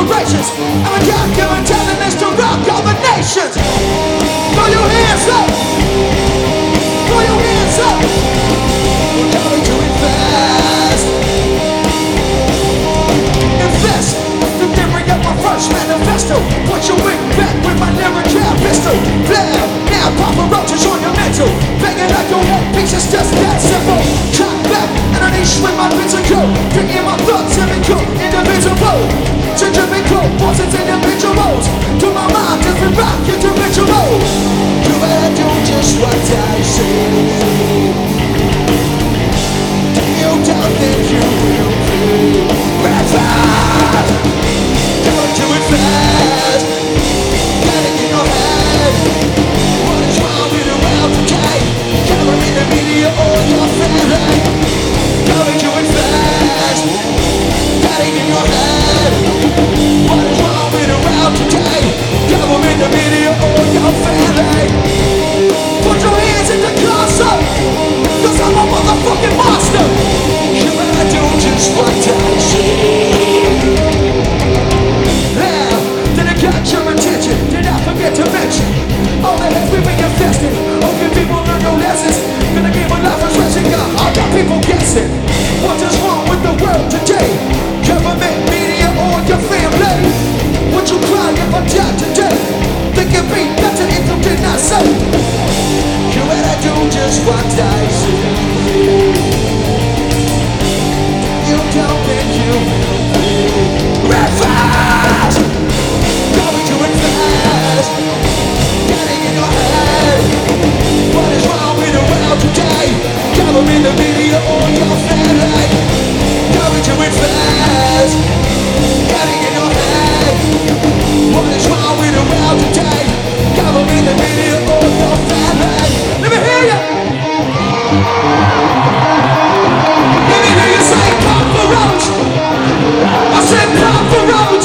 corporations. I'm a God-given talent is to rock all the nations. Throw your hands up. Throw your hands up. Gotta do it fast. Invest. The memory of my first manifesto. Put your wing back with my lyrical pistol. Blam. Now Papa Roaches on your mental. Banging like your head pieces just that simple. Cut back and unleash with my physical. Picking my thoughts typical, indivisible. Centrifugal, forces individuals. To my mind, different rock into ritual. You better do just what I say. You don't think you will be fast. Don't do it fast. Get it in your head. What is wrong with the world today? Cover in the media or your family. Don't do it fast. Get it in your head. What is wrong with the world today? Cover in the media or your family. Put your hands in the console. Cause I'm a motherfucking monster. You better do just what I say. Now, did I catch your attention? Did I forget to mention all the heads we've been infested? Hoping people learn no lessons. Gonna give a life of stretching up. I got people guessing. What is wrong with the world today? Government, media, or your family? Would you cry if I died today? Think it'd be better if you did not say. You better do just what I say. You don't think you will be red fast. Going to it fast. Getting in your head. What is wrong with the world today? Cover in the media or your family. Going to it fast. Getting in your head. What is wrong with the world today? Cover in the media or your family. Let me hear you. Let me hear you say Papa Roach. I said Papa Roach.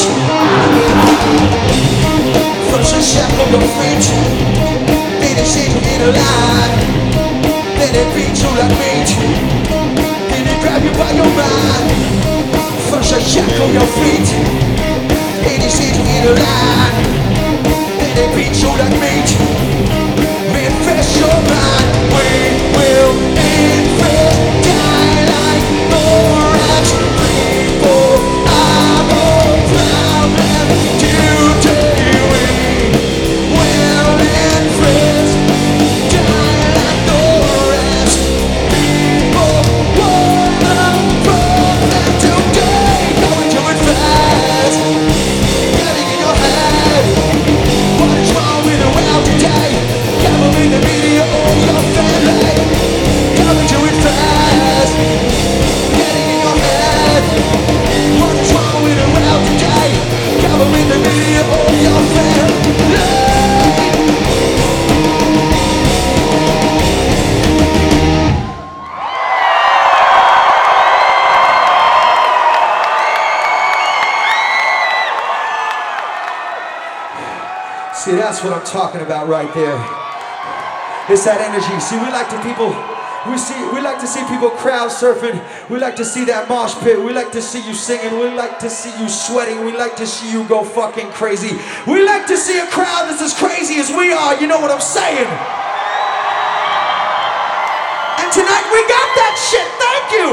First a shackle your feet, then it shake you in a line, then it beats you like meat, then it grab you by your mind. First a shackle your feet, then it shake you in a line, then it beats you like meat. Refresh your mind. We will infest, die like Borax. People are more proud today. We will infest, die like Borax. People are more proud today. Going to it fast, getting in your head. What is wrong with the world today? Covering the media or your family. Coming to it fast, getting in your head. What is wrong with the world today? Covering the media or your family. See, that's what I'm talking about right there. It's that energy. See, we like to see people crowd surfing. We like to see that mosh pit. We like to see you singing. We like to see you sweating. We like to see you go fucking crazy. We like to see a crowd that's as crazy as we are. You know what I'm saying? And tonight we got that shit. Thank you.